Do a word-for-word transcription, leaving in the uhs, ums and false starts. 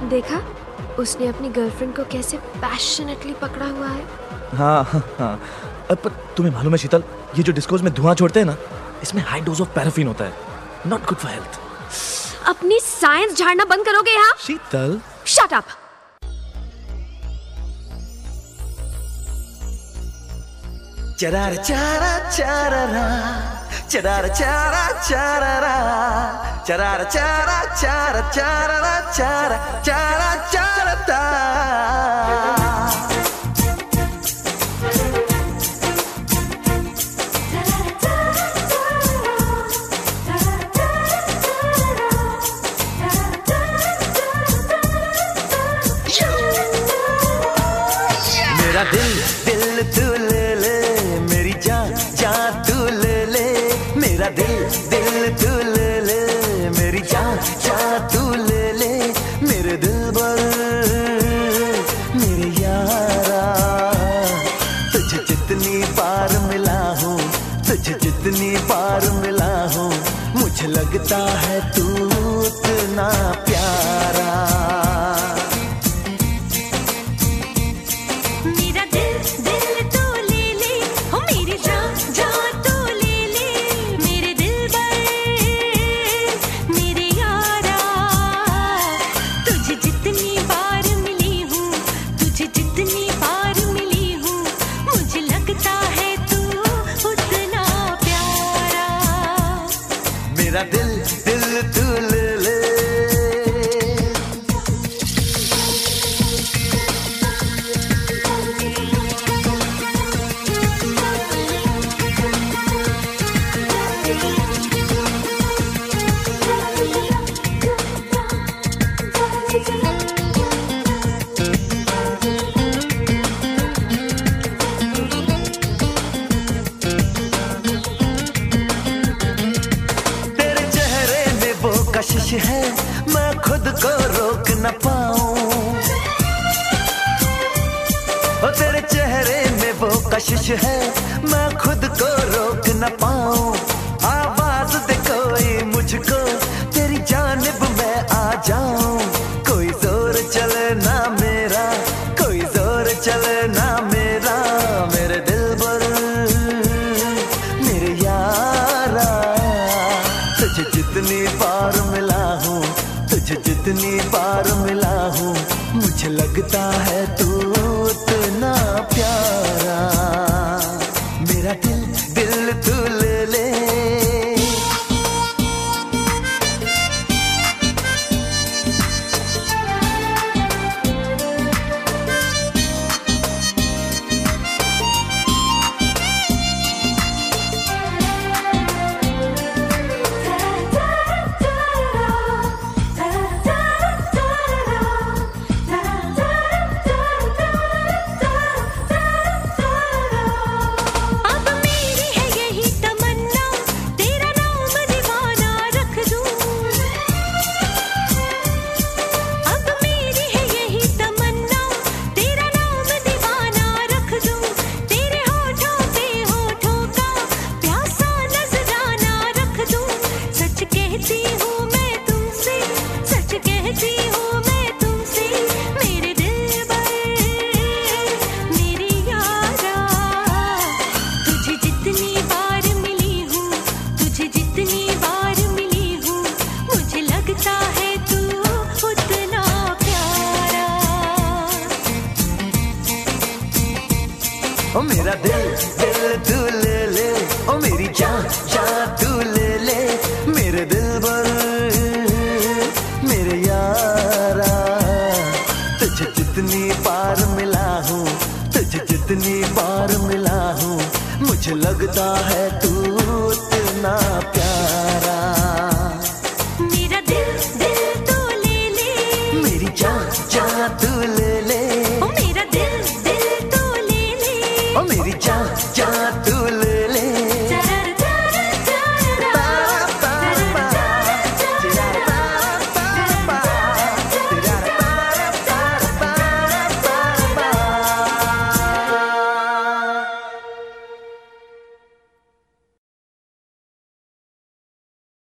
देखा उसने अपनी गर्लफ्रेंड को कैसे पैशनेटली पकड़ा हुआ है। हाँ हाँ हाँ। पर तुम्हें मालूम है शीतल, ये जो डिस्कोज में धुआं छोड़ते हैं ना, इसमें हाई डोज ऑफ पैराफिन होता है, नॉट गुड फॉर हेल्थ। अपनी साइंस झाड़ना बंद करोगे यहाँ? शीतल शट अप। चरार चारा चारारा चरार चारा चारारा चरार चारा चारा चारारा चारा चारा चारता। मेरा दिल दिल तू ले ले, मेरी जान जान तू ले ले, मेरा दिल दिल तू ले ले, मेरी जान जान तू ले ले, मेरे दिल भर मेरे यारा। तुझे जितनी बार मिला हूँ, तुझे जितनी बार मिला हूँ, मुझे लगता है तू उतना प्यारा। मेरा दिल दिल तू ले ले। कशिश है मैं खुद को रोक न पाऊं, ओ तेरे चेहरे में वो कशिश है मैं खुद को रोक न पाऊं। आवाज दे कोई मुझको तेरी जानिब मैं आ जाऊं, कोई जोर चले ना मेरा, कोई जोर चले ना मेरा, मेरे दिल भर मेरे यारा। तुझे जितनी बार मिला हूँ, तुझे जितनी बार मिला हूँ, मुझे लगता है तू उतना प्यारा। मेरा दिल दिल तू ले ले। ओ मेरा दिल दिल तू ले ले, ओ मेरी जान जान तू ले ले, मेरे दिल भर मेरे यारा। तुझे जितनी बार मिला हूँ, तुझे जितनी बार मिला हूँ, मुझे लगता है तू